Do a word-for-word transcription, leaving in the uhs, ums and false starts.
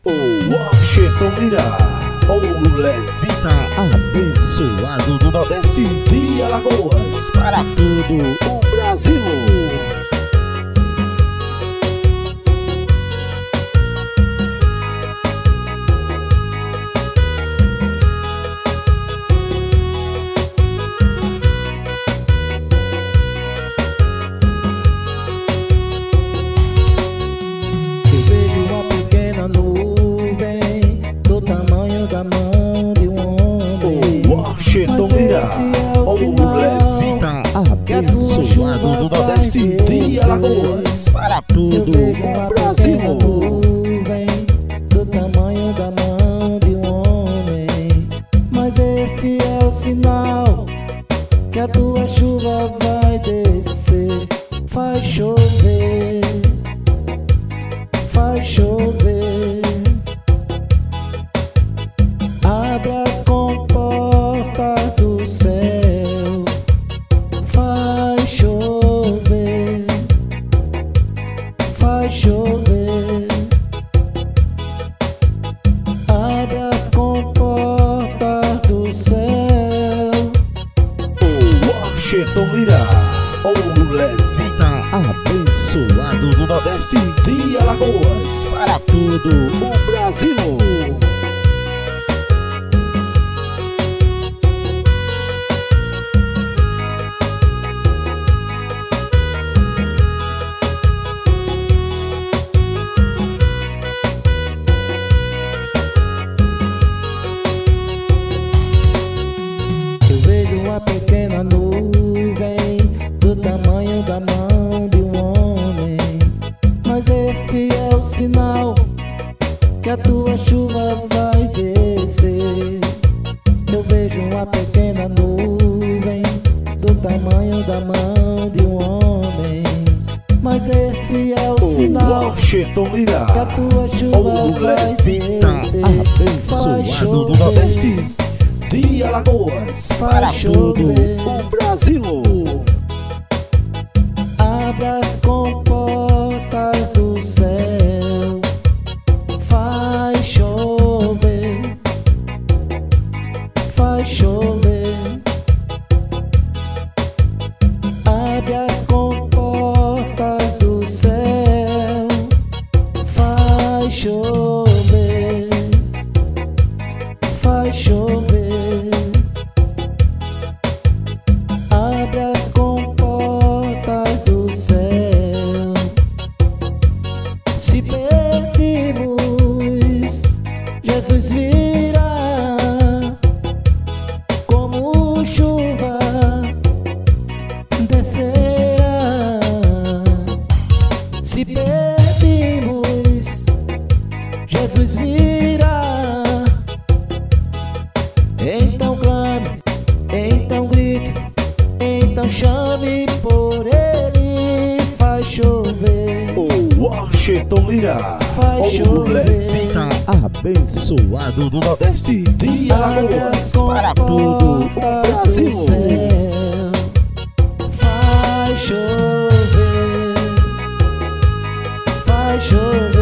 O Washington Lira, o Levita abençoado do Nordeste de Alagoas, para todo o Brasil. Washington Lira, o Levita abençoado do Nordeste de Alagoas, para todo o Brasil. Do tamanho da mão de um homem, mas este é o sinal que a tua chuva vai descer. Faz chover, faz chover. Abre as comportas do céu, faz chover, faz chover. Abre as comportas do céu. O Washington Lira, o Levita abençoado do Nordeste de Alagoas, para todo o Brasil. Uma pequena nuvem do tamanho da mão de um homem, mas este é o sinal que a tua chuva vai descer. Eu vejo uma pequena nuvem do tamanho da mão de um homem, mas este é o, o sinal Washington Lira, que a tua chuva vai descer. Abençoado do Nordeste de Alagoas, para todo o Brasil. Abre as comportas do céu, faz chover, faz chover. Abre as comportas do céu, faz chover, faz chover. Abre as comportas do céu. Se pedimos, Jesus virá como chuva descerá. Se pedimos, Jesus virá. Então clame, então grite, então chame por ele. Faz chover. O Washington Lira, Faz o chover. Levita abençoado do Nordeste de Alagoas, para todo o Brasil. Faz chover, faz chover.